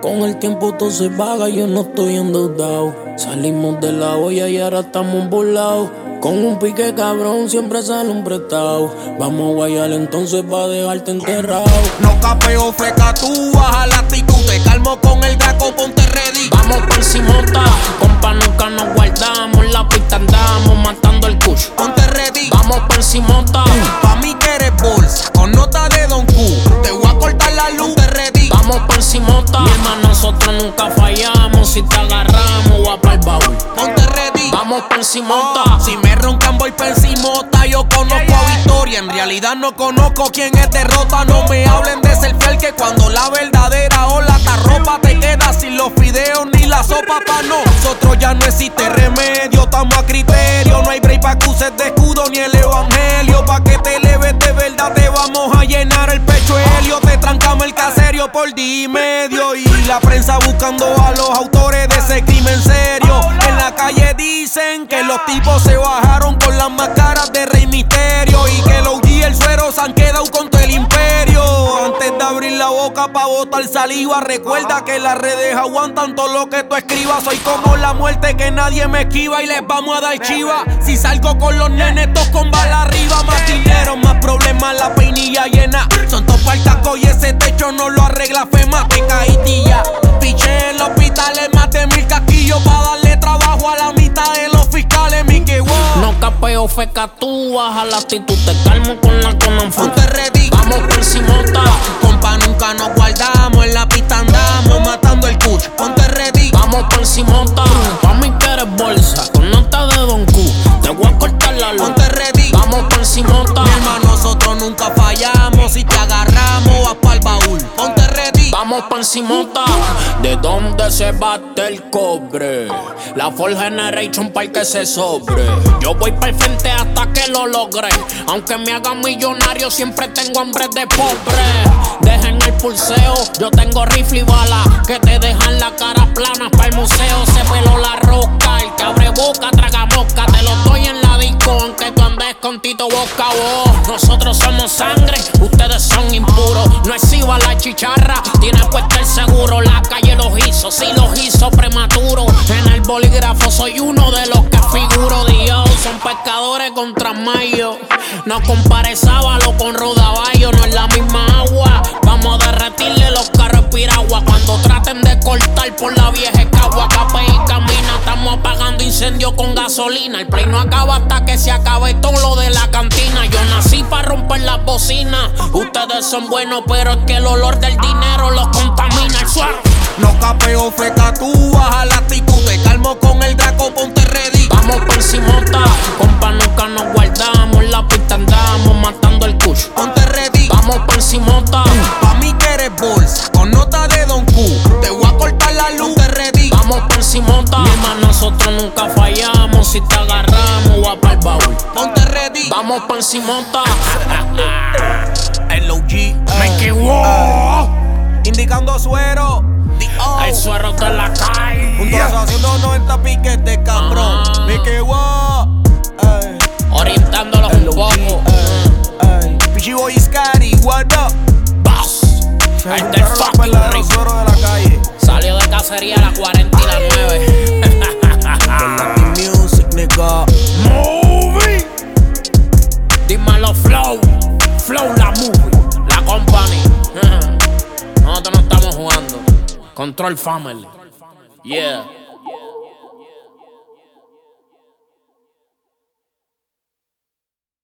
Con el tiempo todo se paga, yo no estoy endeudado. Salimos de la olla y ahora estamos burlados. Con un pique cabrón siempre sale un prestado. Vamos a guayar entonces pa' dejarte enterrado. No capeo feca, tú baja la actitud. Te calmo con el gaco, ponte ready. Vamos pa' encimota, compa nunca nos guardamos. En la pista andamos matando el kush. Ponte ready. Vamos pa' encimota. Pa' mí que eres bolsa, con nota de Don Q. Te voy a cortar la luz, ponte ready. Vamos pa' encimota. Mi hermano, nosotros nunca fallamos. Si te agarramos, va pa'l baúl. Ponte ready. Vamos pa' encimota. Si me roncan voy pa' encimota. Yo conozco a Victoria, en realidad no conozco quién es derrota. No me hablen de ser fiel, que cuando la verdadera ola ta ropa te queda sin los fideos ni la sopa pa' nosotros ya no existe remedio. Estamos a criterio, no hay break pa' que uses de escudo ni el evangelio. Pa' que te leves de verdad te vamos a llenar el pecho de helio. Te trancamos el caserio por día y medio. Y la prensa buscando a los autores de ese crimen serio. En la calle dicen que los tipos se bajaron con las máscaras de Rey Misterio. Y que los OG y el suero se han quedado contra el imperio. Antes de abrir la boca pa' botar saliva, recuerda que las redes aguantan todo lo que tú escribas. Soy como la muerte que nadie me esquiva y les vamos a dar chiva. Si salgo con los nenes, todos con bala arriba. Más dinero, más problemas, la peinilla llena. Son todos pa'l taco y ese techo no lo arregla FEMA. Te caíste ya. Piché en los hospitales más de 1000 casquillos pa' darle trabajo a la mitad de los fiscales. Mi que wow. No capeo feca, tú baja la actitud. Te calmo con la conanfón. Ponte ready. Vamos por encimota. Compa, nunca nos guardamos. En la pista andamos matando el kush. Ponte ready. Vamos por encimota. Pa' mí que eres bolsa, con nota de Don Q. Te voy a cortar la luz. Ponte ready. Vamos por encimota. Mi hermano, nosotros nunca fallamos. Si te agarramos, vas pa'l baúl. Ponte ready. Vamos pa' encimota. ¿De dónde se bate el cobre? La Ford Generation pa' el que se sobre. Yo voy pa'l frente hasta que lo logre. Aunque me haga millonario, siempre tengo hambre de pobre. Dejen el pulseo, yo tengo rifle y bala que te dejan la cara plana pa'l museo. Se peló la roca, el que abre boca traga mosca. Te lo doy en la disco, aunque tú andes con Tito boca a voz. Nosotros somos sangre, ustedes son impuros. No exhiba la chicharra, tiene puesto el seguro. La calle los hizo, sí los hizo prematuro. En el bolígrafo soy uno de los que figuro. Dios, son pescadores contra mayo. No compare sábalo con rodaballo, no es la misma agua. Vamos a derretirle los carros piragua. Cuando traten de cortar por la vieja escagua, cape y camina, estamos apagando incendio con gasolina. El play no acaba hasta que se acabe todo lo de la cantina. Yo nací para romper las bocinas. Ustedes son buenos, pero es que el olor del dinero los contamina el suelo. No capeo feca, tú baja la actitud. Te calmo con el draco, ponte ready. Vamos por encimota, compa nunca nos guardamos. En la pista andamos matando el kush. Ponte ready. Vamos por encimota. Pa' mí que eres bolsa, con nota de Don Q. Te voy a cortar la luz, ponte ready. Vamos por encimota. Mi hermano, nosotros nunca fallamos. Si te agarramos, va pa'l baúl. Ponte ready. Vamos por encimota. El OG, Me equivoco. indicando suero. El suero de la calle. Juntos haciendo 90 piques de cabrón. Me quedo. Orientándolos un poco. Pichi Boy Scary, what up? Boss. El del fucking ring. de la calle. Salió de cacería a las 40 y las 9. Latin music, nigga. Movie. Dímelo, Flow. Flow la movie. La company. Nosotros no estamos jugando. Control Family. Yeah.